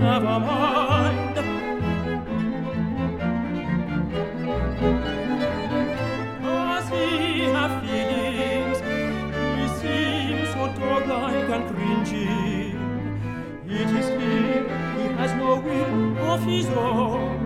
never mind. Does he have feelings? He seems so dog-like and cringing. It is he has no will of his own.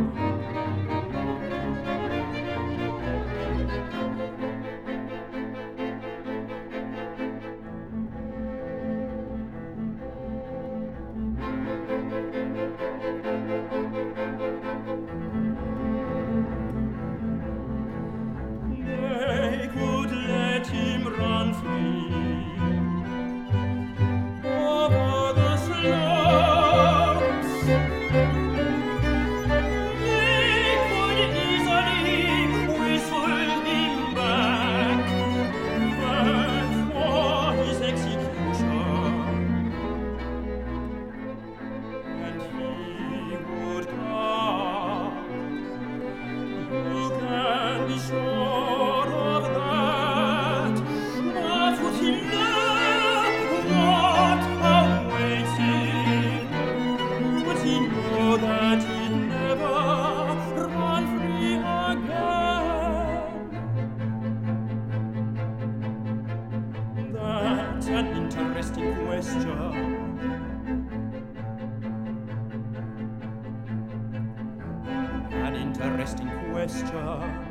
They could let him run free over the slopes. They could easily whistle him back, but for his execution, and he would come. You can be sure of that. But would he know what awaits him? Would he know that he'd never run free again? That's an interesting question. An interesting question.